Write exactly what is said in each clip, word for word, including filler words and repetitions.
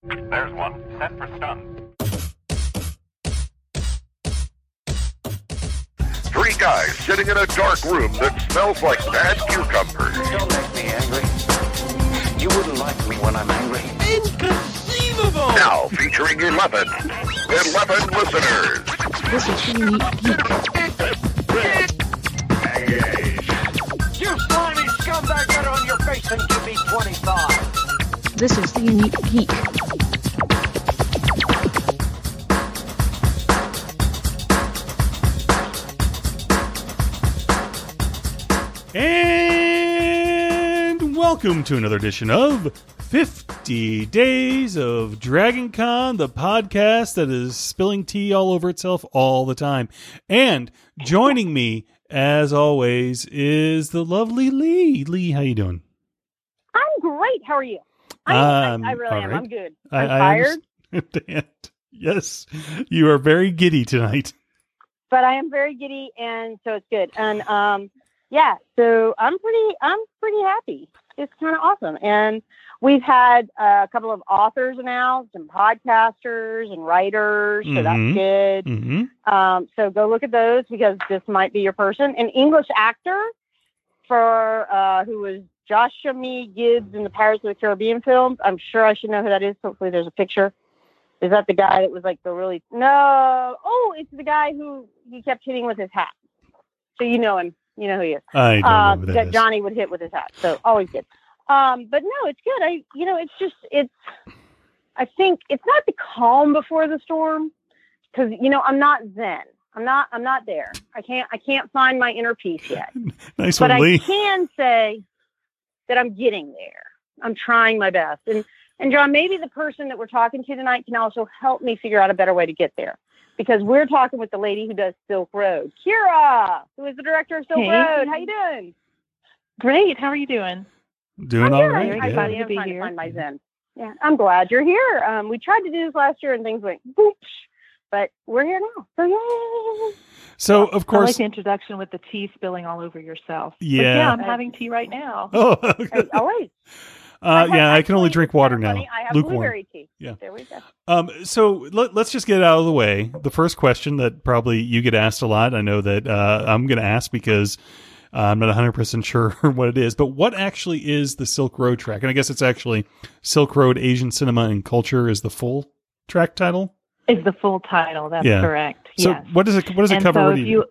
There's one. Set for stun. Three guys sitting in a dark room that smells like bad cucumbers. Don't make me angry. You wouldn't like me when I'm angry. Inconceivable! Now featuring eleven. eleven listeners. This is the Unique Geek. You slimy scumbag, get on your face and give me twenty-five. This is the Unique Geek. And welcome to another edition of fifty Days of Dragon Con, the podcast that is spilling tea all over itself all the time. And joining me, as always, is the lovely Lee. Lee, how you doing? I'm great. How are you? I, Um, I, I really am. all right. I'm good. I- I'm I tired, understand. Yes, you are very giddy tonight. but I am very giddy, and so it's good. And um, yeah, so I'm pretty, I'm pretty happy. It's kind of awesome. And we've had uh, a couple of authors announced, and podcasters, and writers. So Mhm. that's good. Mm-hmm. Um, so go look at those because this might be your person. An English actor for uh, who was Joshua Me Gibbs in the Pirates of the Caribbean films. I'm sure I should know who that is. Hopefully there's a picture. Is that the guy that was like the really... No. Oh, it's the guy who he kept hitting with his hat. So you know him. You know who he is. I don't Uh, know who that that is. Johnny would hit with his hat. So always good. Um, but no, it's good. I, you know, it's just, it's, I think it's not the calm before the storm because, you know, I'm not Zen. I'm not, I'm not there. I can't, I can't find my inner peace yet. Nice But one, I Lee. can say that I'm getting there. I'm trying my best. And, and John, maybe the person that we're talking to tonight can also help me figure out a better way to get there. Because we're talking with the lady who does Silk Road, Kira, who is the director of Silk Hey. Road. How you doing? Great. How are you doing? Doing I'm all good. right. I yeah. really to am be trying to here. find my Zen. Yeah, I'm glad you're here. Um, we tried to do this last year and things went whoosh, but we're here now. So yay! So, of I like course... the introduction with the tea spilling all over yourself. But Yeah. yeah, I'm having tea right now. Oh, Hey, always. uh, have- yeah, I can only actually, drink it's kinda water now. funny, I have Lukewarm. blueberry tea. Yeah. There we go. Um, so let, let's just get it out of the way. The first question that probably you get asked a lot, I know that uh, I'm going to ask because uh, I'm not one hundred percent sure what it is, but what actually is the Silk Road track? And I guess it's actually Silk Road Asian Cinema and Culture is the full track title. Is the full title. That's Yeah. correct. So yes. what does it, what does it And cover? so What do if you you,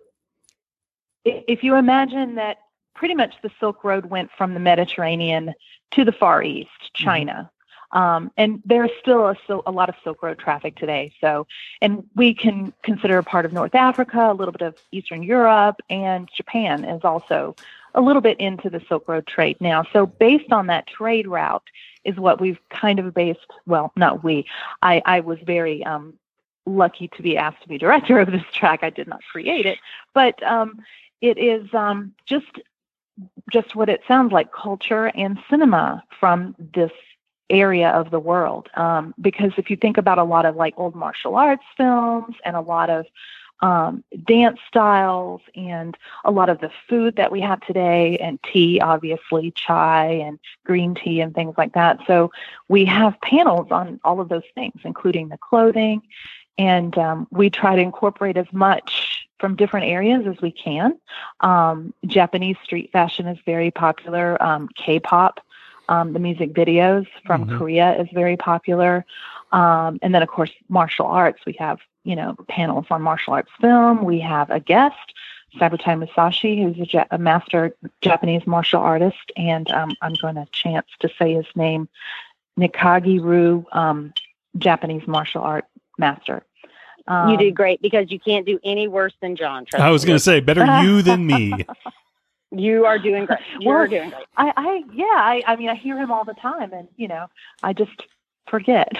i- if you imagine that pretty much the Silk Road went from the Mediterranean to the Far East, China. Um, and there's still a, sil- a lot of Silk Road traffic today. So, and we can consider a part of North Africa, a little bit of Eastern Europe, and Japan is also a little bit into the Silk Road trade now. So based on that trade route is what we've kind of based, well, not we, I, I was very um, lucky to be asked to be director of this track. I did not create it, but um, it is um, just just what it sounds like, culture and cinema from this area of the world. Um, because if you think about a lot of like old martial arts films and a lot of um, dance styles and a lot of the food that we have today and tea, obviously chai and green tea and things like that. So we have panels on all of those things, including the clothing. And um, we try to incorporate as much from different areas as we can. Um, Japanese street fashion is very popular. Um, K-pop, um, the music videos from Mhm. Korea is very popular. Um, and then, of course, martial arts. We have, you know, panels on martial arts film. We have a guest, Sabutai Musashi, who's a, ja- a master Japanese martial artist. And um, I'm going to chance to say his name, Nikagi-Ryu, um, Japanese martial art master. Um, You did great because you can't do any worse than John. Trust I was me. going to say, better you than me. You are doing great. You Well, are doing great. I, I yeah, I, I mean, I hear him all the time, and you know, I just forget.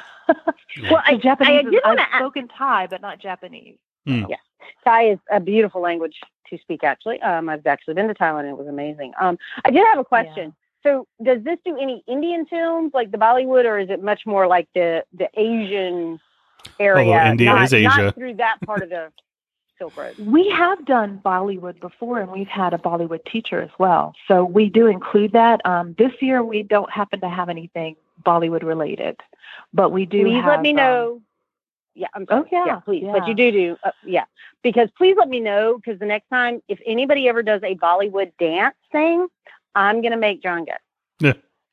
Well, I, Japanese. I is- did want I've to ask. spoken Thai, but not Japanese. Mm. Yeah. Thai is a beautiful language to speak, actually. Um, I've actually been to Thailand, and it was amazing. Um, I did have a question. So does this do any Indian films like the Bollywood, or is it much more like the, the Asian area? Although India not, is Asia. Not through that part of the Silk Road. We have done Bollywood before, and we've had a Bollywood teacher as well. So we do include that. Um, this year, we don't happen to have anything Bollywood related, but we do. Please have, let me um, know. Yeah, I'm sorry. Oh, yeah, please. yeah. But you do do, uh, yeah. Because please let me know, because the next time, if anybody ever does a Bollywood dance thing, I'm going to make John go. Yeah.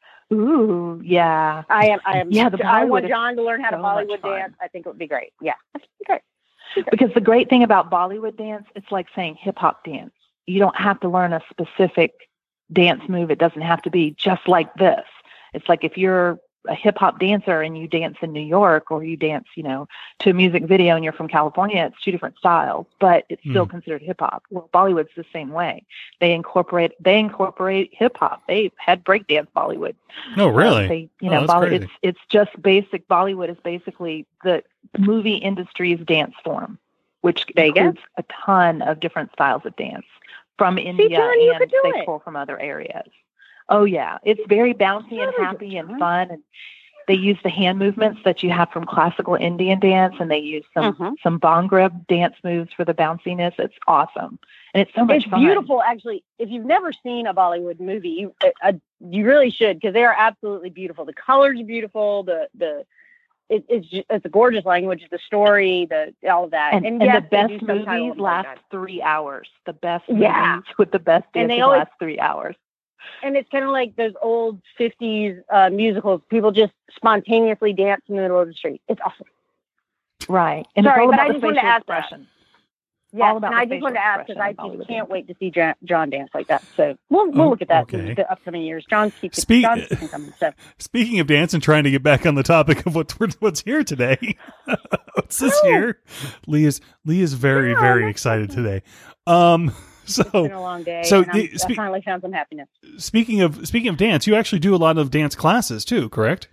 Ooh, yeah. I am, I am, Yeah, the I Bollywood want is John to learn how to so much Bollywood fun. dance. I think it would be great. Yeah. I think it'd be great. Because the great thing about Bollywood dance, it's like saying hip hop dance. You don't have to learn a specific dance move. It doesn't have to be just like this. It's like if you're a hip hop dancer and you dance in New York, or you dance, you know, to a music video and you're from California, it's two different styles, but it's still Mm. considered hip hop. Well, Bollywood's the same way. They incorporate they incorporate hip hop. They had breakdance Bollywood. Oh, really? Uh, they, you Oh, know, that's Bolly- crazy. it's it's just basic. Bollywood is basically the movie industry's dance form, which There you go. includes a ton of different styles of dance from India, John, you and could do they it. pull from other areas. Oh yeah, it's very bouncy and Totally, happy and John. fun, and they use the hand movements that you have from classical Indian dance, and they use some Mhm. some Bhangra dance moves for the bounciness. It's awesome, and it's so much It's fun. beautiful, actually. If you've never seen a Bollywood movie, you uh, uh, you really should, because they are absolutely beautiful. The colors are beautiful. The the it, it's ju- it's a gorgeous language. The story, the all of that, And, and, yes, the they best do subtitle movies them, oh, last God. three hours. The best Yeah. movies with the best And dances they always- last three hours. And it's kind of like those old fifties uh, musicals. People just spontaneously dance in the middle of the street. It's awesome. Right. And Sorry, it's all but about I the just wanted to facial ask that. expression. Yeah, All about and I the just wanted to facial ask, because I expression in just Bollywood can't dance. wait to see John, John dance like that. So we'll we'll Oh, look at that okay. in the upcoming years. John keeps Speak- John's keeping coming. So Speaking of dance and trying to get back on the topic of what what's here today, what's this Oh. here? Lee is Lee is very Yeah, very that's excited today. Um, it's been so a long day. so and I'm- the- I spe- finally found some happiness. speaking of speaking of dance, you actually do a lot of dance classes too, correct?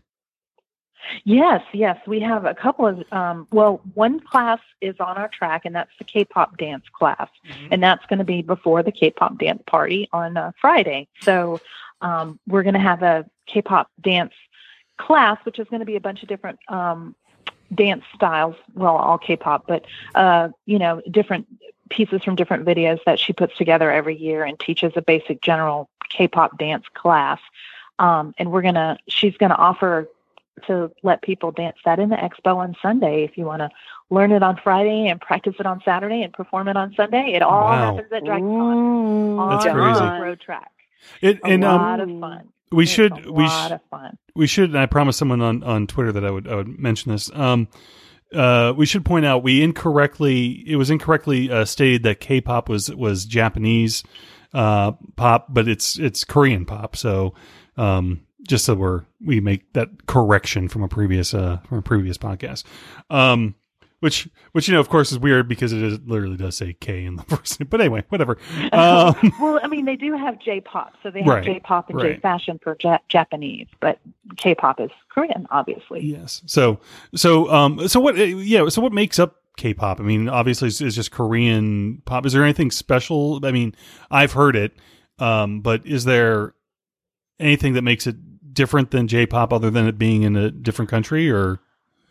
Yes, yes. We have a couple of, um, well, one class is on our track, and that's the K-pop dance class. And that's going to be before the K-pop dance party on uh, Friday. So um, we're going to have a K-pop dance class, which is going to be a bunch of different um, dance styles. Well, all K-pop, but, uh, you know, different pieces from different videos that she puts together every year and teaches a basic general K-pop dance class. Um, and we're going to, she's going to offer to let people dance that in the expo on Sunday. If you want to learn it on Friday and practice it on Saturday and perform it on Sunday, it all Wow. happens at DragonCon on That's the crazy. road track. It, A and um, lot of fun. we It's should a we lot sh- of fun. we should. And I promised someone on, on Twitter that I would I would mention this. Um, uh, we should point out we incorrectly it was incorrectly uh, stated that K-pop was was Japanese uh, pop, but it's it's Korean pop. So um, just so we're we make that correction from a previous uh, from a previous podcast. Um, Which, which you know, of course, is weird because it is, literally does say K in the first name. But anyway, whatever. Um, Well, I mean, they do have J-pop, so they have Right, J-pop and right. J-fashion for ja- Japanese, but K-pop is Korean, obviously. yes. So, so, um, so what? uh, Yeah. So, what makes up K-pop? I mean, obviously, it's, it's just Korean pop. Is there anything special? I mean, I've heard it, um, but is there anything that makes it different than J-pop, other than it being in a different country? Or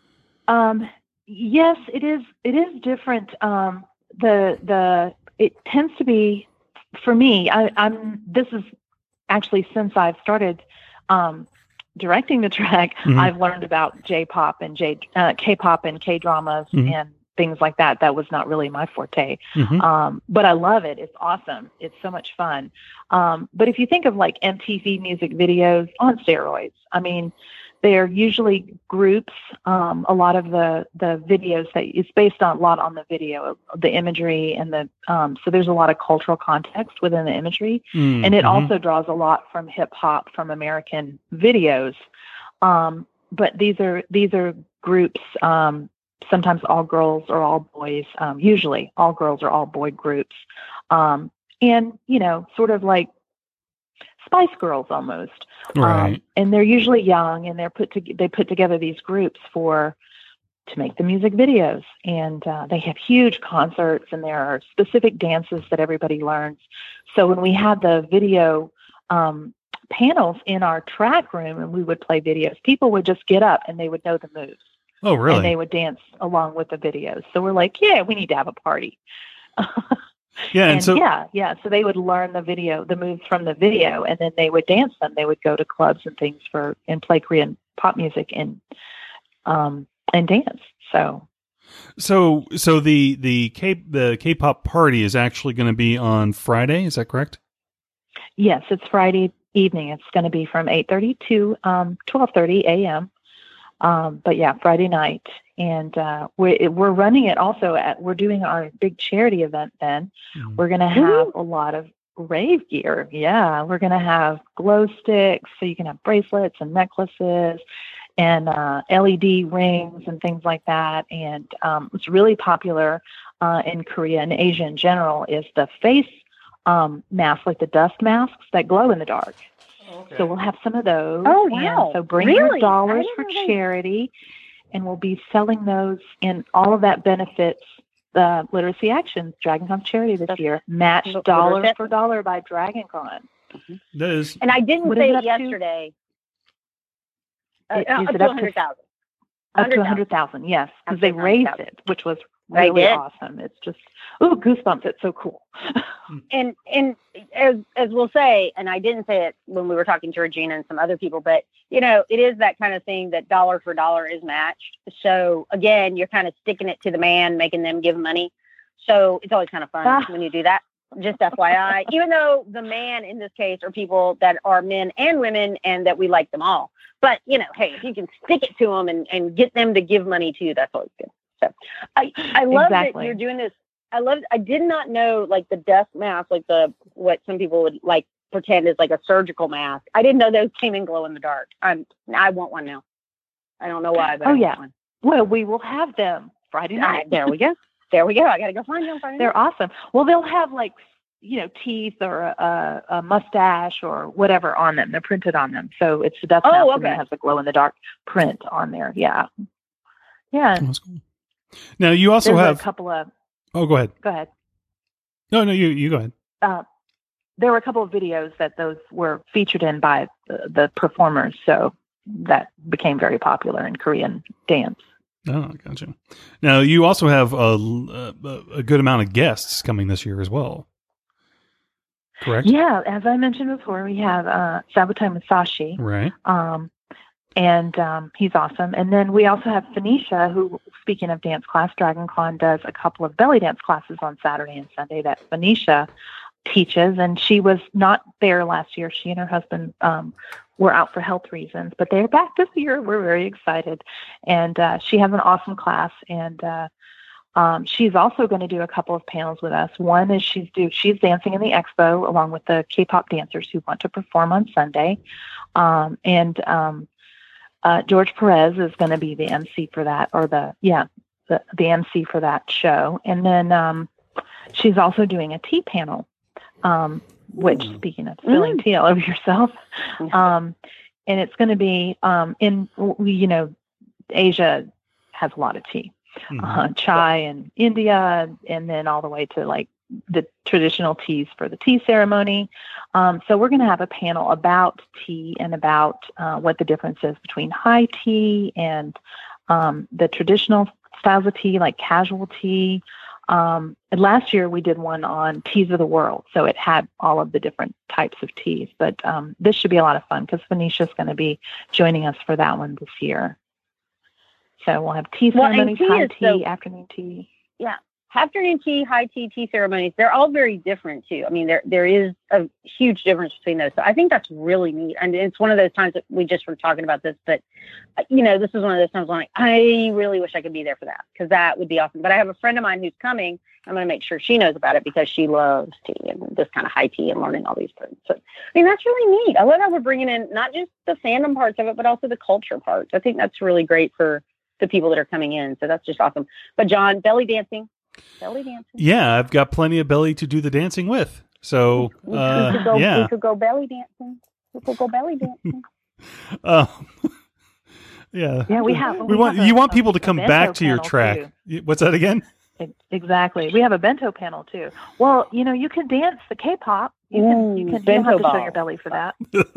Um, yes, it is. It is different. Um, the the it tends to be for me. I, I'm. This is actually since I've started um, directing the track. Mhm. I've learned about J-pop and J uh, K-pop and K-dramas Mhm. and things like that. That was not really my forte. Mhm. Um, but I love it. It's awesome. It's so much fun. Um, but if you think of like M T V music videos on steroids, I mean, they're usually groups. Um, a lot of the, the videos that it's based on a lot on the video, the imagery and the, um, so there's a lot of cultural context within the imagery. Mm, And it mhm. also draws a lot from hip hop, from American videos. Um, but these are, these are groups, um, sometimes all girls or all boys, um, usually all girls or all boy groups. Um, and, you know, sort of like Spice Girls almost. Right. Um, and they're usually young, and they're put to, they put together these groups for, to make the music videos. And uh, they have huge concerts, and there are specific dances that everybody learns. So when we had the video um, panels in our track room and we would play videos, people would just get up and they would know the moves. Oh, really? And they would dance along with the videos. So we're like, yeah, we need to have a party. Yeah, and, And so yeah, yeah. So they would learn the video, the moves from the video, and then they would dance them. They would go to clubs and things for and play Korean pop music and um and dance. So so so the the K the K-pop party is actually going to be on Friday. Is that correct? yes, it's Friday evening. It's going to be from eight thirty to um twelve thirty a.m. Um, but yeah, Friday night, and uh, we're we're running it also at we're doing our big charity event. Then Mhm. we're going to have a lot of rave gear. Yeah, we're going to have glow sticks, so you can have bracelets and necklaces, and uh, L E D rings and things like that. And um, what's really popular uh, in Korea and Asia in general is the face um, masks, like the dust masks that glow in the dark. So we'll have some of those. Oh, And wow. so bring Really? your I dollars didn't for know that. charity, and we'll be selling those, and all of that benefits the Literacy Actions DragonCon charity this That's- year. Matched Literacy. dollar for dollar by DragonCon. That is And I didn't What say is it it up to? yesterday. Uh, Is uh, it up up to to- one hundred thousand. Up to one one hundred thousand, yes, Up because to they raised one hundred thousand. it, which was They really did. awesome. It's just, ooh, goosebumps. It's so cool. And and as as we'll say, and I didn't say it when we were talking to Regina and some other people, but you know, it is that kind of thing that dollar for dollar is matched. So again, you're kind of sticking it to the man, making them give money. So it's always kind of fun Ah. when you do that. Just F Y I, even though the man in this case are people that are men and women, and that we like them all. But you know, hey, if you can stick it to them and, and get them to give money to you, that's always good. So I I love Exactly. that you're doing this. I love. I did not know like the dust mask, like the what some people would like pretend is like a surgical mask. I didn't know those came in glow in the dark. I'm. I want one now. I don't know why, but Oh, I want yeah. one. Well, we will have them Friday All night. right, there we go. There we go. I gotta go find them. Find them. They're awesome. Well, they'll have like, you know, teeth or a, a mustache or whatever on them. They're printed on them. So it's the dust Oh, mask and okay. then it has a glow in the dark print on there. Yeah. Yeah. that's cool. Now you also There's have a couple of, oh go ahead. go ahead. No, no, you you go ahead. Uh, there were a couple of videos that those were featured in by the, the performers. So that became very popular in Korean dance. Oh, gotcha. Now you also have a, a a good amount of guests coming this year as well. Correct? Yeah. As I mentioned before, we have uh, Sabutai Musashi. Right. Um, and um, he's awesome. And then we also have Phoenicia, who, speaking of dance class, DragonCon does a couple of belly dance classes on Saturday and Sunday that Phoenicia teaches. And she was not there last year. She and her husband um, were out for health reasons, but they're back this year. We're very excited. And uh, she has an awesome class. And uh, um, she's also going to do a couple of panels with us. One is she's do she's dancing in the expo along with the K-pop dancers who want to perform on Sunday. Um, and um, Uh, George Perez is going to be the M C for that, or the, yeah, the, the M C for that show. And then um, she's also doing a tea panel, um, which, speaking of spilling tea all over yourself, um, and it's going to be um, in, you know, Asia has a lot of tea, Mhm. uh, chai in India, and then all the way to like the traditional teas for the tea ceremony. Um, so we're going to have a panel about tea and about uh, what the difference is between high tea and um, the traditional styles of tea, like casual tea. Um, and last year we did one on teas of the world. So it had all of the different types of teas. But um, this should be a lot of fun because Phoenicia's going to be joining us for that one this year. So we'll have tea Well, and ceremonies, tea high is tea, so- afternoon tea. Yeah. Afternoon tea, high tea, tea ceremonies, they're all very different too. I mean, there there is a huge difference between those. So I think that's really neat. And it's one of those times that we just were talking about this, but uh, you know, this is one of those times when like, I really wish I could be there for that because that would be awesome. But I have a friend of mine who's coming. I'm going to make sure she knows about it because she loves tea and this kind of high tea and learning all these things. So, I mean, that's really neat. I love how we're bringing in not just the fandom parts of it, but also the culture parts. I think that's really great for the people that are coming in. So that's just awesome. But John, belly dancing. Belly dancing. Yeah, I've got plenty of belly to do the dancing with. So, We, uh, we could go, yeah. we could go belly dancing. We could go belly dancing. Um, yeah. Yeah, we have. We want have a- you want a- people to a come bento back to your panel, track. too. Y- What's that again? E- Exactly. We have a bento panel too. Well, you know, you can dance the K-pop. You can. You Ooh, can. You don't bento have to show ball. your belly for that.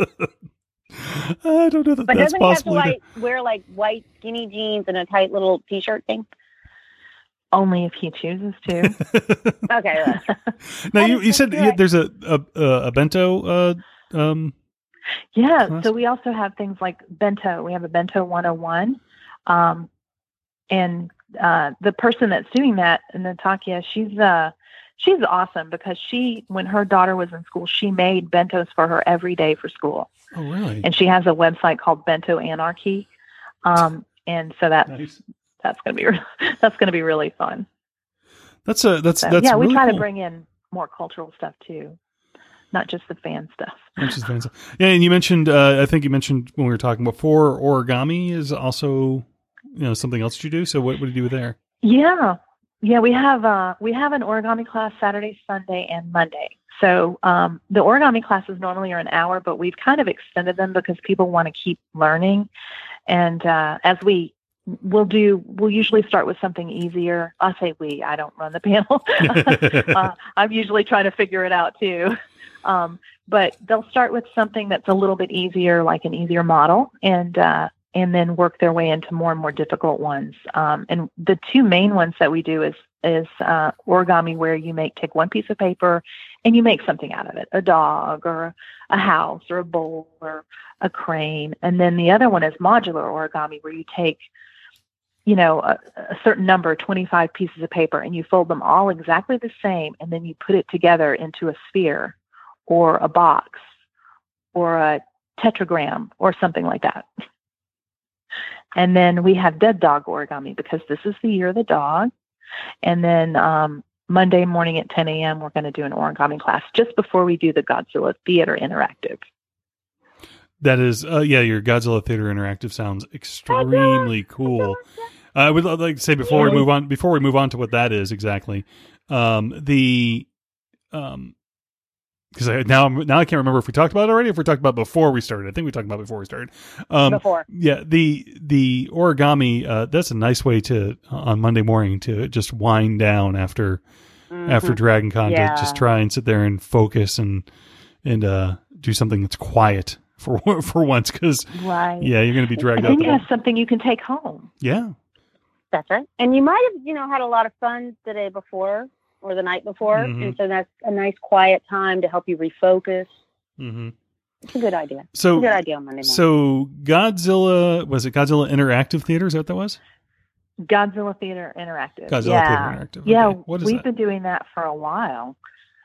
I don't know that But that's doesn't he have to possible. either. like wear like white skinny jeans and a tight little t-shirt thing? Only if he chooses to. Okay. Now you, is you so said good. there's a a, a bento. Uh, um, Yeah, Class? so we also have things like bento. We have a bento one oh one. Um, and uh, the person that's doing that, Natakya, she's uh, she's awesome because she, when her daughter was in school, she made bentos for her every day for school. oh, really? And she has a website called Bento Anarchy. Um, and so that's Nice. that's gonna be re- that's gonna be really fun. That's a that's So, that's yeah, we really try cool. to bring in more cultural stuff too, not just the fan stuff. Which is fancy. Yeah, and you mentioned, uh, I think you mentioned when we were talking before, origami is also, you know, something else you do. So what, what do you do there? Yeah, yeah, we have uh, we have an origami class Saturday, Sunday, and Monday. So um, the origami classes normally are an hour, but we've kind of extended them because people want to keep learning. And uh, as we we'll do, we'll usually start with something easier. I say we, I don't run the panel. uh, I'm usually trying to figure it out too. Um, but they'll start with something that's a little bit easier, like an easier model, and uh, and then work their way into more and more difficult ones. Um, and the two main ones that we do is is uh, origami, where you make take one piece of paper and you make something out of it, a dog or a house or a bowl or a crane. And then the other one is modular origami, where you take, you know, a, a certain number, twenty-five pieces of paper, and you fold them all exactly the same, and then you put it together into a sphere or a box or a tetragram or something like that. And then we have dead dog origami because this is the year of the dog. And then um, Monday morning at ten a.m., we're going to do an origami class just before we do the Godzilla Theater Interactive. That is, uh, yeah, your Godzilla Theater Interactive sounds extremely cool. I would like to say before we move on, before we move on to what that is exactly, um, the, um, because I, now I'm, now I can't remember if we talked about it already, or if we talked about it before we started. I think we talked about it before we started. Um, Before. Yeah, the the origami, uh, that's a nice way to, on Monday morning, to just wind down after Mhm. after Dragon Con, Yeah. to just try and sit there and focus and and uh, do something that's quiet for for once, because Right. yeah, you're going to be dragged And out then the you have something you can take home. yeah. That's right. And you might have, you know, had a lot of fun the day before or the night before. Mhm. And so that's a nice quiet time to help you refocus. Mm-hmm. It's a good idea. It's So a good idea on Monday morning. so Godzilla, was it Godzilla Interactive Theater? Is that what that was? Godzilla Theater Interactive. Godzilla yeah. Theater Interactive. Yeah, Okay. What is we've that? been doing that for a while.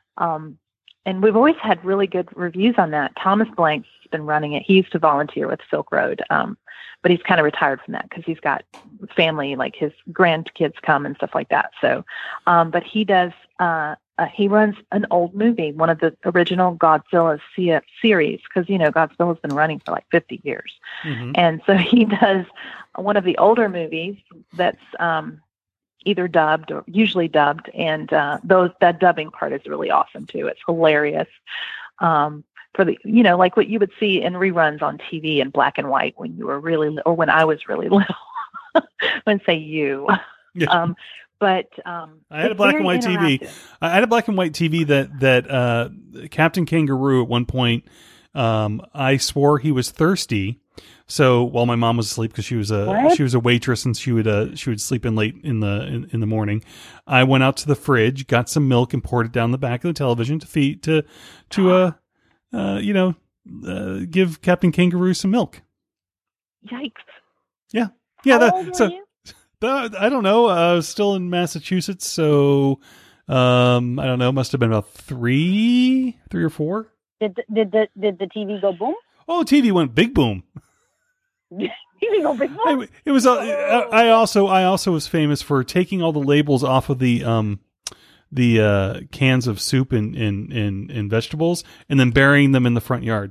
Um, and we've always had really good reviews on that. Thomas Blank's been running it. He used to volunteer with Silk Road, um, but he's kind of retired from that because he's got family, like his grandkids come and stuff like that. So, um, but he does, uh, uh, he runs an old movie, one of the original Godzilla se- series, because, you know, Godzilla's been running for like fifty years. Mhm. And so he does one of the older movies that's um, either dubbed or usually dubbed. And uh, those that dubbing part is really awesome, too. It's hilarious. Um, for the, you know, like what you would see in reruns on T V in black and white when you were really, li- or when I was really little. I wouldn't say you. Yeah. Um, but um, I had a it's black very and white T V. interactive. I had a black and white T V that that uh, Captain Kangaroo at one point. Um, I swore he was thirsty. So while my mom was asleep, because she was a What? she was a waitress and she would uh, she would sleep in late in the in, in the morning, I went out to the fridge, got some milk, and poured it down the back of the television to feed to to uh, uh you know uh, give Captain Kangaroo some milk. Yikes. Yeah, How that, old were so you? uh, I don't know. I was still in Massachusetts, so um I don't know. Must have been about three, three or four. Did the, did the did the T V go boom? Oh, T V went big boom. T V go big boom? It, it was. Uh, I I also. I also was famous for taking all the labels off of the um, the uh, cans of soup and and, and and vegetables, and then burying them in the front yard.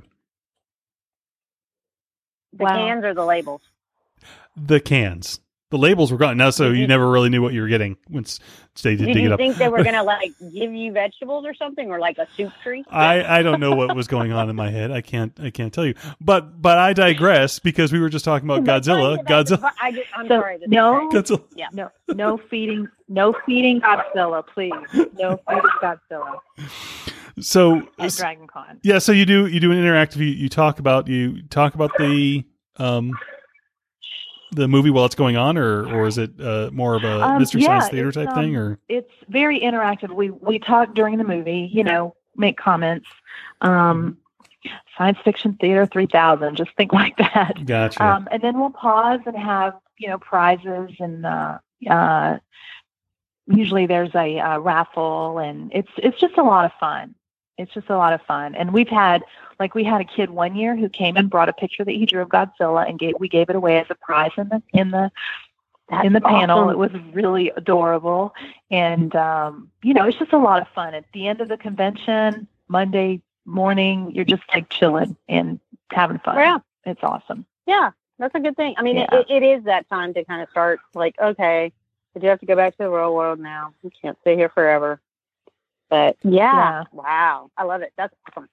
The Wow. cans or the labels? The cans. The labels were gone now, so you never really knew what you were getting once they did Did dig it you up. think they were gonna like give you vegetables or something, or like a soup tree? I, I don't know what was going on in my head. I can't I can't tell you. But but I digress because we were just talking about But Godzilla. fine, that's- Godzilla. I just, I'm So, sorry. this is no. great. Godzilla. Yeah. No, no feeding, no feeding Godzilla, please. No feeding Godzilla So at Dragon Con. yeah, so you do you do an interactive. You, you talk about you talk about the um the movie while it's going on, or or is it uh, more of a Um, Mystery yeah, Science Theater it's, type um, thing? Or It's very interactive. We we talk during the movie, you know, make comments. Um, Science Fiction Theater three thousand, just think like that. Gotcha. Um, and then we'll pause and have, you know, prizes, and uh, uh, usually there's a, uh raffle, and it's it's just a lot of fun. It's just a lot of fun. And we've had, like, we had a kid one year who came and brought a picture that he drew of Godzilla, and gave, we gave it away as a prize in the in the That's in the panel. awesome. It was really adorable, and um, you know, it's just a lot of fun. At the end of the convention, Monday morning, you're just like chilling and having fun. Yeah. It's awesome. Yeah, that's a good thing. I mean, Yeah. it, it is that time to kind of start, like, okay, but you have to go back to the real world now. You can't stay here forever. But yeah, Yeah. wow, I love it. That's awesome.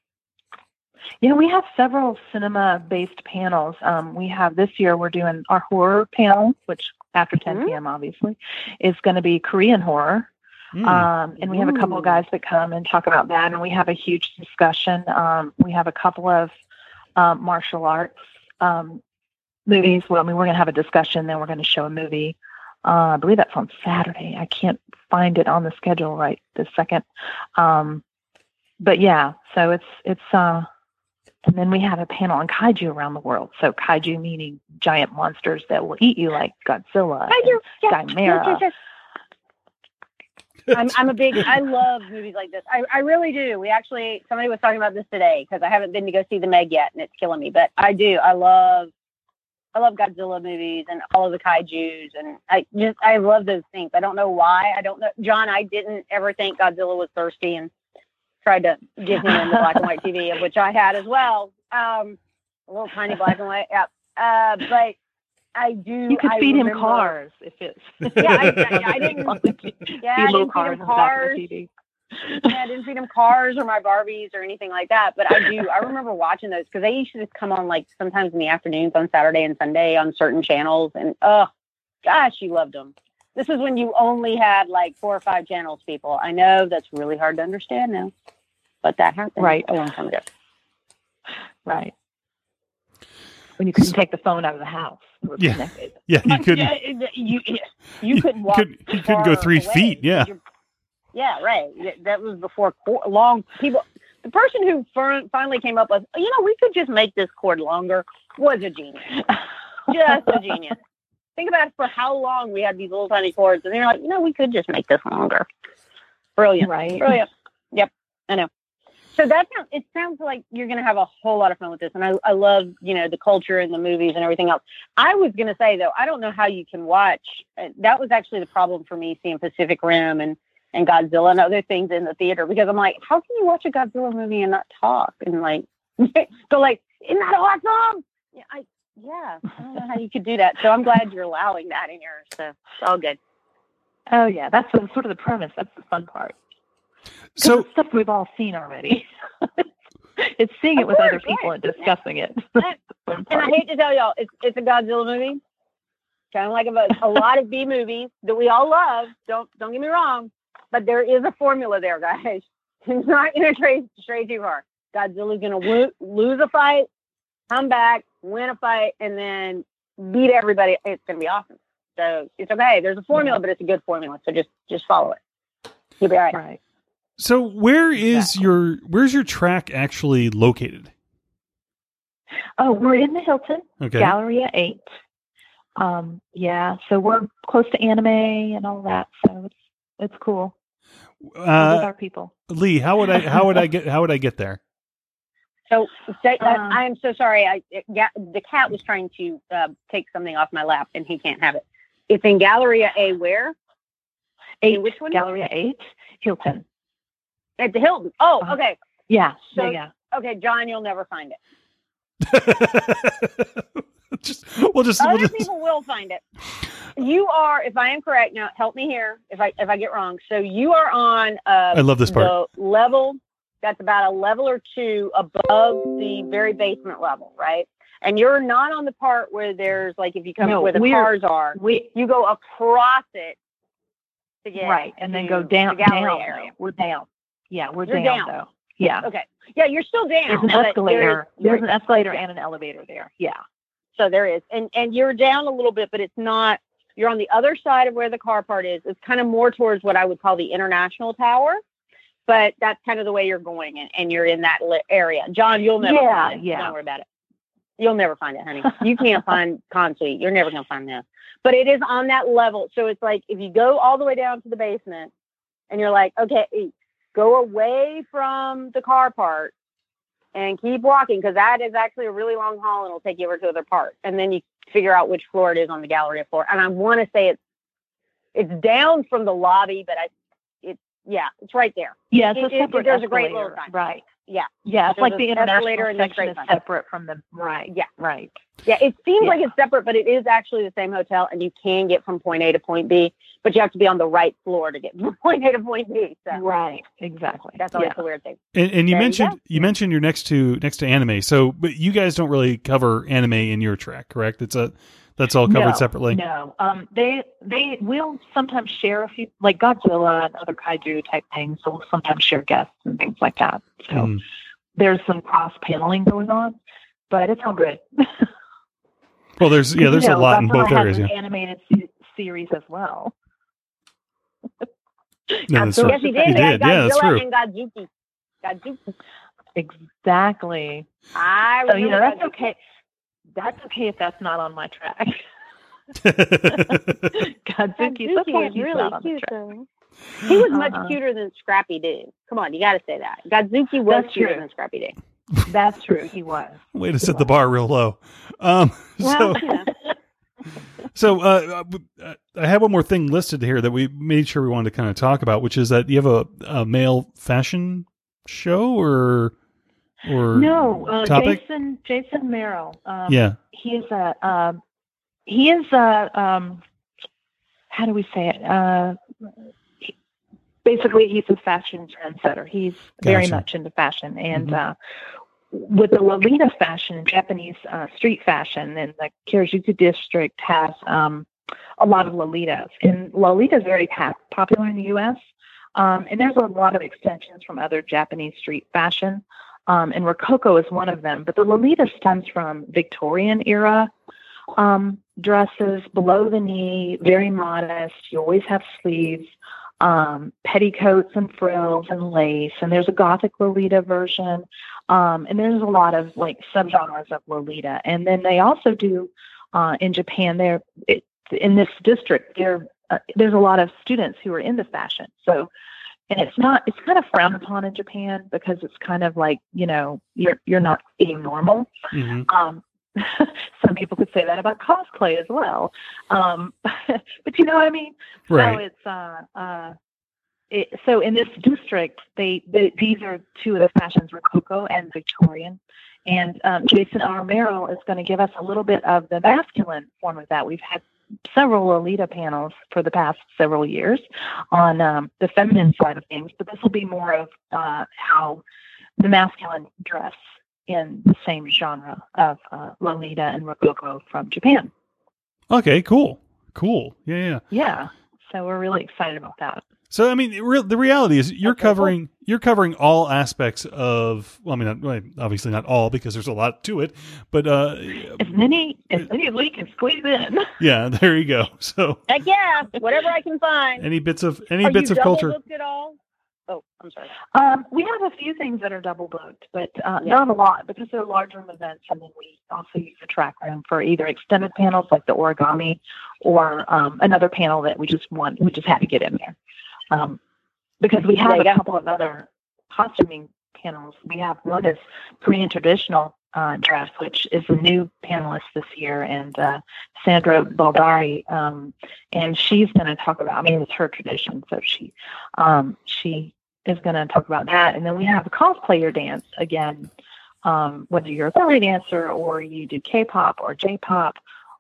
You know, we have several cinema-based panels. Um, we have this year, we're doing our horror panel, which after ten p.m. obviously is going to be Korean horror. Mm. Um, and we have a couple of Ooh. guys that come and talk about that, and we have a huge discussion. Um, we have a couple of um, martial arts um, movies. Well, I mean, we're going to have a discussion, then we're going to show a movie. Uh, I believe that's on Saturday. I can't find it on the schedule right this second. Um, but yeah, so it's it's. Uh, and then we have a panel on kaiju around the world. So kaiju meaning giant monsters that will eat you, like Godzilla, Kaiju, yes, and Chimera. yes, yes, yes. I'm, I'm a big, I love movies like this. I, I really do. We actually, somebody was talking about this today because I haven't been to go see the Meg yet, and it's killing me. But I do. I love, I love Godzilla movies and all of the kaijus, and I just, I love those things. I don't know why. I don't know, John. I didn't ever think Godzilla was thirsty, and tried to give him in the black and white T V, of which I had as well. Um, a little tiny black and white. Yeah. Uh, but I do. You could I feed him remember- cars if it's. Yeah, I, yeah, I didn't. Yeah, I little didn't feed cars him in the back of cars. the T V. Yeah, I didn't feed him cars or my Barbies or anything like that. But I do. I remember watching those because they used to just come on like sometimes in the afternoons on Saturday and Sunday on certain channels. And oh, gosh, you loved them. This is when you only had like four or five channels, people. I know that's really hard to understand now, but that happened Right. a long time ago. Right. When you couldn't take the phone out of the house. It was Yeah. connected. Yeah, you couldn't. Yeah, it- you, you, you couldn't walk. couldn't- you couldn't go far three away. feet, yeah. You're- Yeah, right. Yeah, that was before cor- long people. The person who fir- finally came up with, you know, we could just make this cord longer was a genius. Just a genius. Think about it, for how long we had these little tiny cords, and they're like, you know, we could just make this longer. Brilliant. Right. Brilliant. Yep, I know. So that sounds, it sounds like you're going to have a whole lot of fun with this. And I, I love, you know, the culture and the movies and everything else. I was going to say, though, I don't know how you can watch. uh, That was actually the problem for me seeing Pacific Rim and, and Godzilla and other things in the theater, because I'm like, how can you watch a Godzilla movie and not talk? And like, go like, isn't that awesome? Yeah, I, yeah, I don't know how you could do that. So I'm glad you're allowing that in yours. So it's all good. Oh, yeah. That's the, sort of the premise. That's the fun part. So It's stuff we've all seen already. It's seeing it Of with course, other people right. and discussing it. And, Fun and I part. hate to tell y'all, it's, it's a Godzilla movie. Kind of like a, a lot of B movies that we all love. Don't don't get me wrong, but there is a formula there, guys. It's not going to stray, stray too far. Godzilla's going to wo- lose a fight, come back, win a fight, and then beat everybody. It's going to be awesome. So it's okay. There's a formula, but it's a good formula. So just just follow it. You'll be all right. Right. so where is Exactly. your where's your track actually located? Oh, we're in the Hilton, Okay. Galleria eight. Um, yeah, so we're close to anime and all that, so it's it's cool. We're with Uh, our people. Lee, how would I how would I get how would I get there? So say, uh, Um, I am so sorry. I it, ga- the cat was trying to uh, take something off my lap, and he can't have it. It's in Galleria A. Where? Eight, which one? Galleria eight, Hilton. At the Hilton. Oh, Uh-huh. okay. Yeah, So- yeah, yeah. Okay, John, you'll never find it. just we'll just, we'll Other just people will find it. You are, if I am correct, now help me here if I if I get wrong. So you are on uh, I love this part. the level that's about a level or two above the very basement level, right? And you're not on the part where there's like if you come No, where the we're- cars are, We you go across it to get right, and then to go down the gallery down. area. We're down. Yeah, we're You're down, down. though. Yeah. Okay, yeah, you're still down. There's an but escalator. there There's is- an escalator and an elevator there. Yeah. So there is. And and you're down a little bit, but it's not, you're on the other side of where the car part is. It's kind of more towards what I would call the International Tower. But that's kind of the way you're going, and, and you're in that li- area. John, you'll never Yeah, find it. yeah. Don't worry about it. You'll never find it, honey. You can't find Consuite. You're never going to find that. But it is on that level. So it's like if you go all the way down to the basement and you're like, okay, go away from the car part and keep walking, because that is actually a really long hall and it'll take you over to the other part. And then you figure out which floor it is on the Galleria floor. And I want to say it's it's down from the lobby, but I it's yeah, it's right there. Yeah, it's It- a it- separate there's a great escalator, little sign. right? Yeah. Yeah, it's There's like the an escalator international and there's section great is sign. separate from the right. Yeah. right. Yeah, it seems Yeah. like it's separate, but it is actually the same hotel, and you can get from point A to point B, but you have to be on the right floor to get from point A to point B. So Right, exactly. that's always yeah. the weird thing. And, and you There you mentioned go. you, mentioned you're next to next to anime. So, but you guys don't really cover anime in your track, correct? It's a that's all covered no, separately. No, um, they they will sometimes share a few, like Godzilla and other kaiju type things. So we'll sometimes share guests and things like that. So Mm. there's some cross paneling going on, but it's all good. Well, there's yeah, there's You know, a lot in Godzilla both has areas. an Yeah, animated se- series as well. no, that's true. Yes, he did. He They had did. Yeah, that's Godzilla true. and Godzuki. Godzuki. Exactly. I So you know remember that's Godzuki. okay. That's okay if that's not on my track. Godzuki Godzuki's okay if is he's really not on the cute, track. though. He was much Uh-huh. cuter than Scrappy Doo. Come on, you got to say that. Godzuki was That's cuter true. than Scrappy Doo. That's true. He was. Way to set the bar real low. Um, so, Well, you know. so uh, uh, I have one more thing listed here that we made sure we wanted to kind of talk about, which is that you have a, a male fashion show or or No, uh, topic. Jason Jason Merrill. Um, Yeah. he is a um, he is a um, how do we say it? Uh, he- basically, he's a fashion trendsetter. He's very Gotcha. much into fashion, and Mhm. uh, with the Lolita fashion, Japanese uh, street fashion, and the Karajuku district has um, a lot of Lolitas, and Lolita is very pa- popular in the U S. Um, and there's a lot of extensions from other Japanese street fashion. Um, and Rococo is one of them. But the Lolita stems from Victorian era um, dresses, below the knee, very modest. You always have sleeves, um, petticoats and frills and lace. And there's a Gothic Lolita version. Um, and there's a lot of like subgenres of Lolita. And then they also do uh, in Japan, there in this district, there uh, there's a lot of students who are into fashion. So. And it's not, it's kind of frowned upon in Japan because it's kind of like, you know, you're, you're not being normal. hmm Um, some people could say that about cosplay as well. Um, but you know what I mean? So Right. it's, uh, uh, it, so in this district, they, they, these are two of the fashions, Rococo and Victorian. And um, Jason R. Merrill is going to give us a little bit of the masculine form of that. We've had several Lolita panels for the past several years on um, the feminine side of things, but this will be more of uh, how the masculine dress in the same genre of uh, Lolita and Rococo from Japan. Okay. Cool. Cool. Yeah. Yeah. Yeah, so we're really excited about that. So, I mean, the real- the reality is you're Okay, cool. covering you're covering all aspects of. Well, I mean, not, well, obviously not all because there's a lot to it, but uh, As many as many as we can squeeze in. yeah, there you go. So, Heck yeah, whatever I can find. any bits of any Are bits you of double culture. booked at all? Oh, I'm sorry. Um, we have a few things that are double booked, but uh, Yeah. not a lot because they're large room events, and then we also use the track room for either extended panels like the origami, or um, another panel that we just want. We just had to get in there um, because we have There you a go. couple of other costuming panels. We have one is Korean traditional uh, dress, which is a new panelist this year, and uh, Sandra Baldari, um, and she's going to talk about. I mean, it's her tradition, so she um, she. is going to talk about that. And then we have a cosplayer dance again, um, whether you're a belly dancer or you do K-pop or J-pop,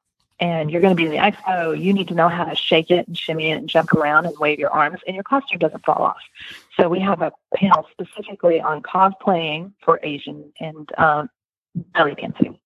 and you're going to be in the expo, you need to know how to shake it and shimmy it and jump around and wave your arms, and your costume doesn't fall off. So we have a panel specifically on cosplaying for Asian and um, belly dancing.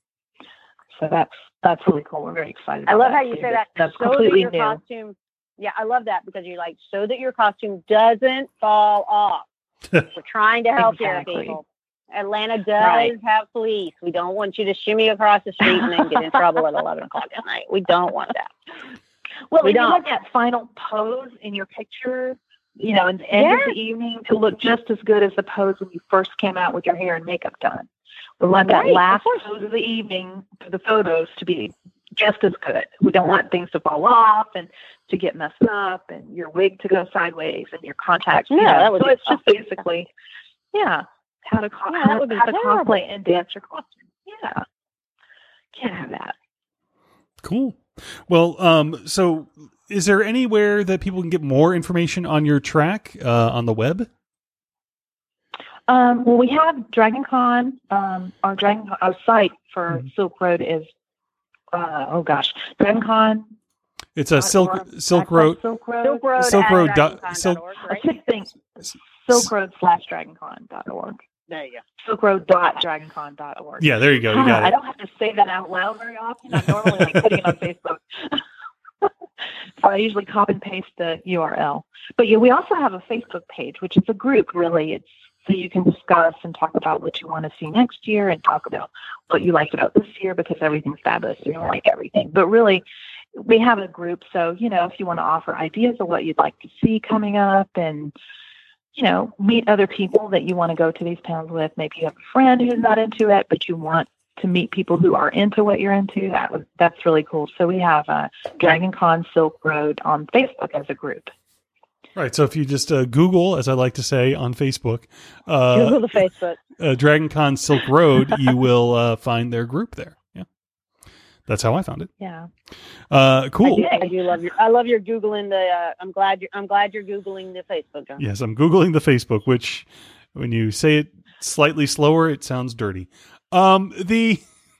So that's that's really cool. We're very excited I about love that how you too. say that. That's So that completely your new. costume. Yeah, I love that because you're like, so that your costume doesn't fall off. We're trying to help Exactly. here, people. Atlanta does Right. have police. We don't want you to shimmy across the street and then get in trouble at eleven o'clock at night. We don't want that. Well, We we you don't. want that final pose in your picture, you know, at the end Yeah. of the evening to look just as good as the pose when you first came out with your hair and makeup done. We want that Right, of last course. pose of the evening for the photos to be just as good. We don't want things to fall off and to get messed up and your wig to go sideways and your contacts. you No, know. that would so be it's just basically, yeah, how to, co- Yeah, how, that would be how to terrible. cosplay and dance your costume. Yeah. Can't have that. Cool. Well, um, so is there anywhere that people can get more information on your track uh, on the web? Um, well, we have Dragon Con. Um, our Dragon Con, our site for Mhm. Silk Road is, uh, oh gosh, Dragon Con. It's a Silk Silk Silk Road. Silk Road. Silk Road, Silk at Road dot- dragoncon Silk- dot org, I right? should think Silk Road slash DragonCon dot org. There you go. Silk Road dot DragonCon dot org. Yeah, there you go. You got I it. don't have to say that out loud very often. I'm normally like putting it on Facebook. So I usually copy and paste the U R L. But yeah, we also have a Facebook page, which is a group, really. It's so you can discuss and talk about what you want to see next year and talk about what you liked about this year because everything's fabulous. You don't like everything. But really, we have a group. So, you know, if you want to offer ideas of what you'd like to see coming up and, you know, meet other people that you want to go to these panels with. Maybe you have a friend who's not into it, but you want to meet people who are into what you're into. That was, that's really cool. So we have uh, Dragon Con Silk Road on Facebook as a group. Right. So if you just uh, Google, as I like to say on Facebook, uh, Google the Facebook. uh, Dragon Con Silk Road, you will uh, find their group there. Yeah. That's how I found it. Yeah. Uh, cool. I do, I do love your. I love your googling the. Uh, I'm glad you're. I'm glad you're googling the Facebook, John. Yes, I'm Googling the Facebook, which when you say it slightly slower, it sounds dirty. Um, the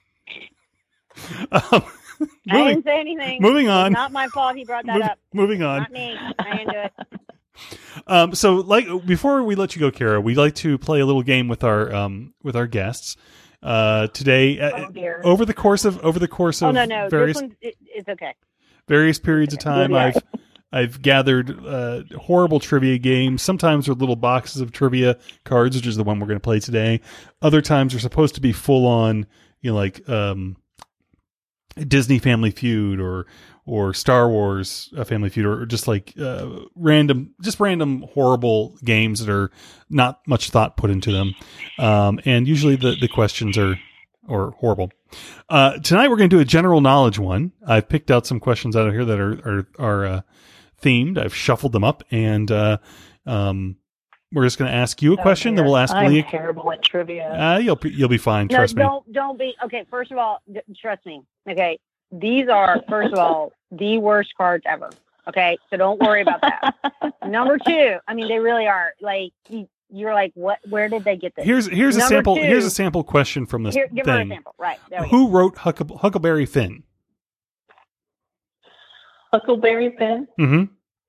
um, I moving, didn't say anything. moving on. It's not my fault. He brought that Move- up. moving on. Not me. I didn't do it. Um, so, like before we let you go, Kara, we like to play a little game with our um with our guests. Uh, today, uh, Oh, dear. over the course of over the course of Oh no, no. various This one, it, it's okay. various periods of time, Yeah. I've I've gathered uh, horrible trivia games. Sometimes they're little boxes of trivia cards, which is the one we're going to play today. Other times they're supposed to be full on, you know, like um, Disney Family Feud or or Star Wars uh, Family Feud, or just like uh, random, just random horrible games that are not much thought put into them. Um, and usually the the questions are or horrible. Uh, tonight we're going to do a general knowledge one. I've picked out some questions out of here that are are are uh, themed. I've shuffled them up, and uh, um, we're just going to ask you a question. Then we'll ask I'm Leah. terrible at trivia. Uh, you'll you'll be fine. No, Trust me. don't don't be okay. First of all, d- trust me. Okay, these are first of all the worst cards ever. Okay, so don't worry about that. Number two, I mean they really are. Like you, you're like, what? Where did they get this? Here's here's a Number sample. two- Here's a sample question from this Here, give her a thing. sample. Right. There we go. Who wrote Huckle- Huckleberry Finn? Huckleberry Finn. Mm-hmm.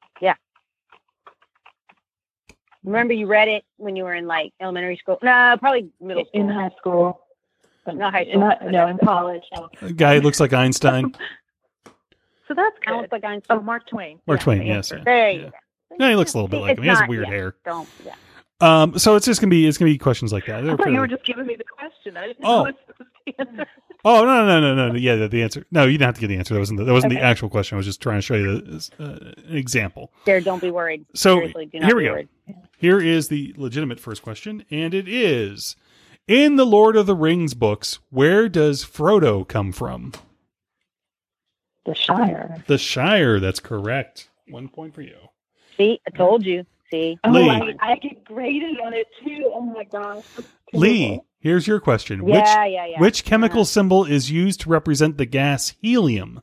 Remember you read it when you were in like elementary school? No, probably middle school. In high school. Not high school. Not, no, in college. A guy who looks like Einstein. So that's I good. look like I'm. Oh, Mark Twain. Mark Yeah, Twain. the Yes. answer. There you Yeah. go. Yeah, he looks a little bit See, like it's him. He has not- weird yeah, hair. Don't. Yeah. Um, so it's just gonna be it's gonna be questions like that. I They're thought you fairly- were just giving me the question. I didn't Oh. know it was the answer. Oh no no no no no yeah the, the answer no you didn't have to get the answer that wasn't the, that wasn't Okay. the actual question. I was just trying to show you the, uh, an example. There. Don't be worried. So Seriously, do not here be we go. worried. Here is the legitimate first question, and it is: in the Lord of the Rings books, where does Frodo come from? The Shire. The Shire. That's correct. One point for you. See, I told you. See. Oh, Lee. I, I get graded on it too. Oh my gosh. That's Lee, terrible. here's your question: Yeah, which yeah, yeah. which chemical Uh, symbol is used to represent the gas helium?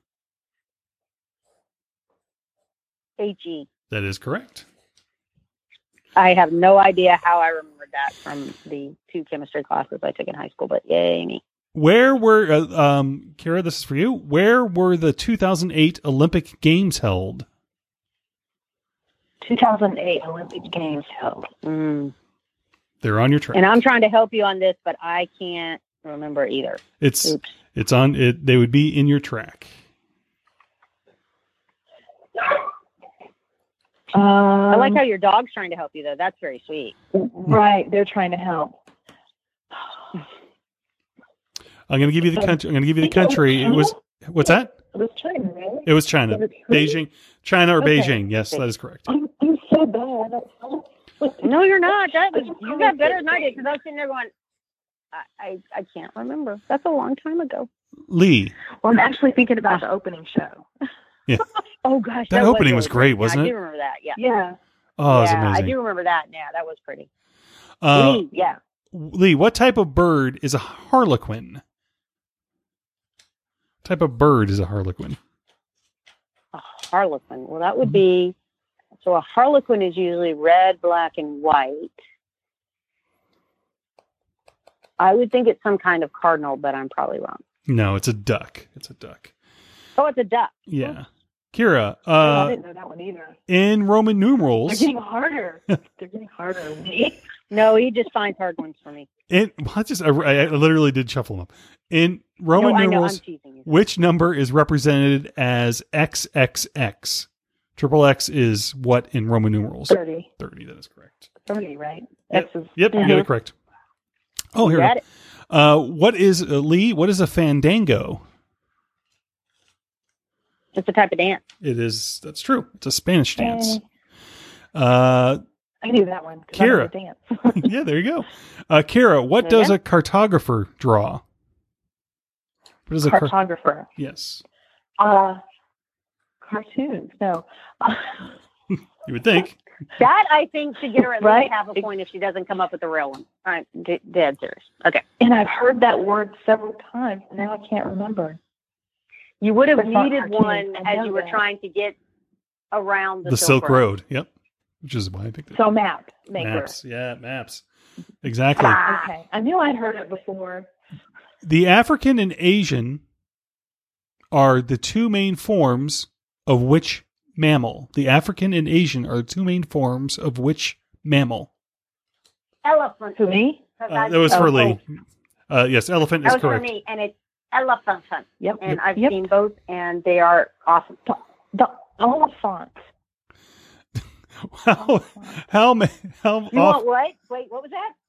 H E. That is correct. I have no idea how I remembered that from the two chemistry classes I took in high school, but yay me. Where were, uh, um, Kara, this is for you. Where were the two thousand eight Olympic Games held? two thousand eight Olympic Games held. Mm. They're on your track. And I'm trying to help you on this, but I can't remember either. It's Oops. it's on it. They would be in your track. Um, I like how your dog's trying to help you, though. That's very sweet. Right, they're trying to help. I'm going to give you the country. I'm going to give you the country. It was what's that? It was China, right? It was China, Was it Beijing, China or Okay. Beijing. Yes, that is correct. I'm, I'm so bad. No, you're not. That was, you got better than I did because I was sitting there going, I, I, I can't remember. That's a long time ago. Lee. Well, I'm actually thinking about the opening show. Oh, gosh. That was opening was really great, pretty. wasn't I it? do remember that, yeah. Yeah. Oh, it was yeah, I amazing. do remember that. Yeah, that was pretty. Uh, Lee, yeah. Lee, what type of bird is a harlequin? What type of bird is a harlequin? A harlequin. Well, that would be, so a harlequin is usually red, black, and white. I would think it's some kind of cardinal, but I'm probably wrong. No, it's a duck. It's a duck. Oh, it's a duck. Yeah. Kira, Oh, I uh, didn't know that one either. in Roman They're numerals, getting harder. They're getting harder. No, he just finds hard ones for me. in, well, I just, I, I literally did shuffle them up. In Roman no, I know, I'm numerals, teasing you. which number is represented as triple X? Triple X is what in Roman numerals? thirty. thirty, that is correct. thirty, right? Yep, X is, yep you Mhm. got it correct. Oh, here we Got go. it. Uh, what is, uh, Lee, what is a fandango? It's a type of dance. It is, that's true. It's a Spanish dance. Eh. Uh, I knew that one. 'cause I Kira. know the dance. yeah, there you go. Uh, Kira, what There you does go. a cartographer draw? What is a car- Cartographer. Yes, Uh, cartoons. No. you would think. That, I think, should get her at Right. least half a point if she doesn't come up with the real one. All right, d- dead serious. Okay. And I've heard that word several times. And now I can't remember. You would have But not needed cartoons. one I as know you were that. trying to get around the, The Silk Road. Yep. Which is why I picked it. So map maker. Maps. Yeah, maps. Exactly. Ah. Okay. I knew I'd heard it before. The African and Asian are the two main forms of which mammal? The African and Asian are the two main forms of which mammal? Elephant. To me? Uh, that was for Oh, Lee. Uh, yes, elephant is That was correct. for me, and it's elephant. Yep. And I've yep. seen both, and they are awesome. The elephant. How, how, ma- how You off- want what? Wait, what was that?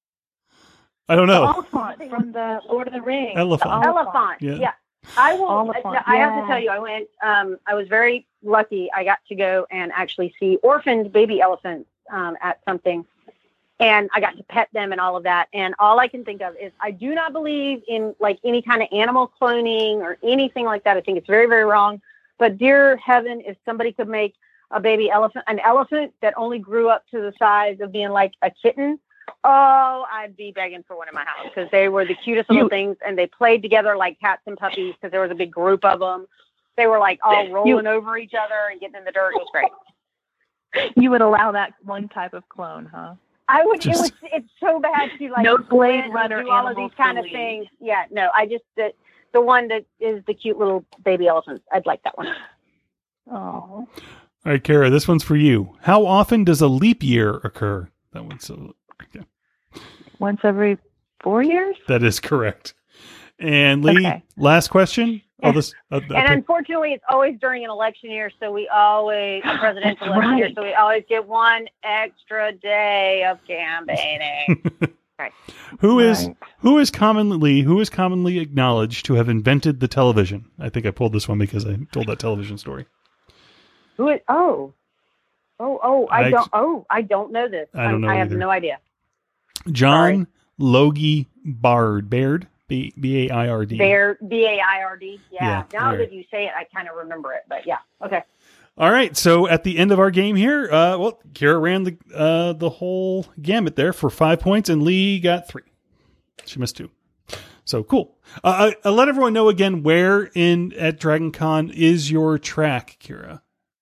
I don't The know. elephant from the Lord of the Rings. Elephant. The Elephant. Yeah. Yeah. I will. Elephant, uh, I have yeah. to tell you, I went. Um, I was very lucky. I got to go and actually see orphaned baby elephants um, at something, and I got to pet them and all of that. And all I can think of is I do not believe in like any kind of animal cloning or anything like that. I think it's very, very wrong. But dear heaven, if somebody could make a baby elephant, an elephant that only grew up to the size of being like a kitten. Oh, I'd be begging for one in my house because they were the cutest little You- things, and they played together like cats and puppies because there was a big group of them. They were like all rolling over each other and getting in the dirt. It was great. You would allow that one type of clone, huh? I would. Just- It was. It's so bad to like No Blade and Runner do all of animals these kind to of lead. things. Yeah, no. I just the the one that is the cute little baby elephant. I'd like that one. Oh. All right, Kara, this one's for you. How often does a leap year occur? That one's so. Okay. Once every four years? That is correct. And Lee, Okay. last question. Oh, this. Uh, And okay. unfortunately, it's always during an election year, so we always a presidential That's election year, right. so we always get one extra day of campaigning. Who is Right. who is commonly who is commonly acknowledged to have invented the television? I think I pulled this one because I told that television story. Who is? Oh, oh, oh! I, I- don't. Oh, I don't know this. I don't I'm- know I have either. no idea. John Logie Bard. Baird. B B A I R D. Bear B A I R D. Yeah. Yeah, now Baird. that you say it, I kind of remember it. But yeah. Okay. All right. So at the end of our game here, uh, well, Kara ran the uh, the whole gamut there for five points, and Lee got three. She missed two. So cool. Uh, I, I'll let everyone know again where in at Dragon Con is your track, Kira.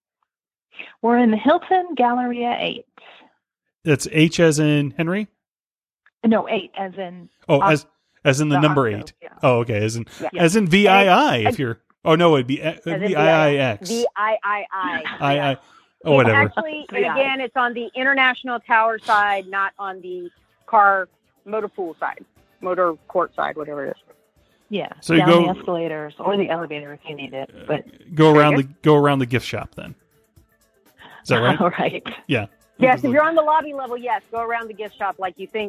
We're in the Hilton Galleria eight. That's H as in Henry. No, eight, as in. Oh, Oc- as as in the, the number octo, eight. yeah. Oh, okay. As in Yeah. as in V I I. If you're. Oh no, it'd be it'd As in be I I X. V I I I. I I. Oh, It's whatever. actually, Three and again, it's on the International Tower side, not on the car motor pool side, motor court side, whatever it is. Yeah. So you down go- the escalators or the elevator if you need it. But Go around the go around the gift shop then. Is that right? all right. Yeah. Yes, if you're on the lobby level, yes, go around the gift shop like you think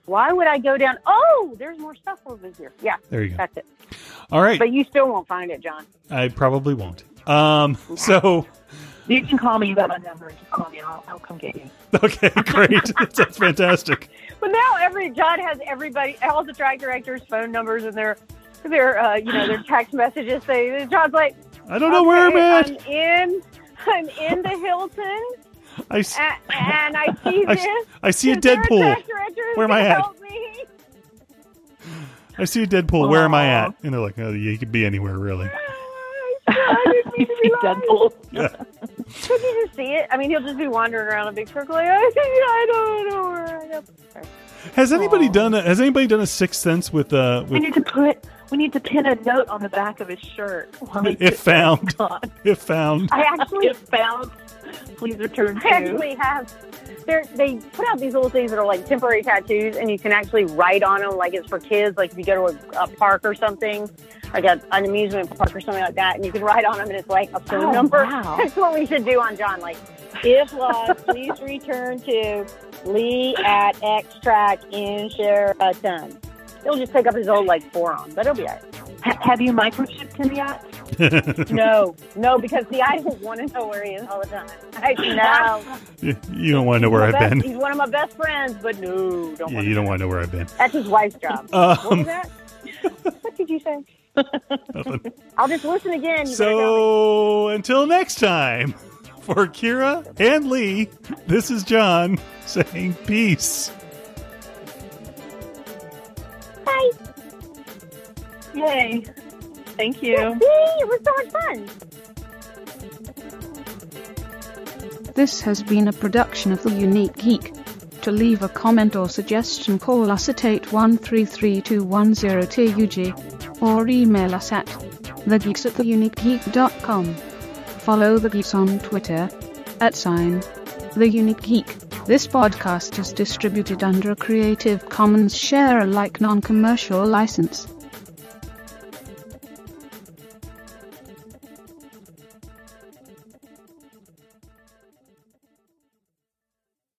Why would I go down? Oh, there's more stuff over here. Yeah, There you go. that's it. All right. But you still won't find it, John. I probably won't. Um, so, You can call me. You got my number. Just call me. I'll, I'll come get you. okay, great. That's fantastic. But now every John has everybody, all the track directors' phone numbers and their, their, uh, you know, their text messages. Say, John's like, I don't know where I'm "Okay, at. I'm in, I'm in the Hilton, I, s- and, and I see I this. s- I see a Is there Deadpool. track director who's Where am I gonna at? help me?" I see a Deadpool. Where am I Aw. at? And they're like, oh, you could be anywhere, really. I didn't mean to be lying. Deadpool. Yeah. Could you just see it? I mean, he'll just be wandering around a big circle. Like, I don't know where I am. Has anybody Aw. done a, Has anybody done a Sixth Sense with uh We with need to put. We need to pin a note on the back of his shirt. while he if gets found on. if found? I actually, If found, please return I to. actually have. They're, they put out these little things that are like temporary tattoos, and you can actually write on them like it's for kids. Like if you go to a, a park or something, like a, an amusement park or something like that, and you can write on them, and it's like a phone Oh, number. wow. That's what we should do on John. Like, if lost, please return to Lee at X Track in Sheraton. He'll just pick up his old like forearm, but it'll be all right. Ha- have you microchipped him yet? No, no, because see, I don't want to know where he is all the time. I know. You you don't want to know where I've Best- been. He's one of my best friends, but no, don't Yeah, want you to. don't want to know where I've been. That's his wife's job. Um, What was that? What did you say? Nothing. I'll just listen again. You better tell me. So until next time, for Kira and Lee, this is John saying peace. Bye. Yay! Thank you. See, it was so much fun. This has been a production of The Unique Geek. To leave a comment or suggestion, call us at eight one three three two one zero T U G or email us at thegeeks at theuniquegeek dot com. Follow The Geeks on Twitter at sign The Unique Geek. This podcast is distributed under a Creative Commons Share-alike non-commercial license.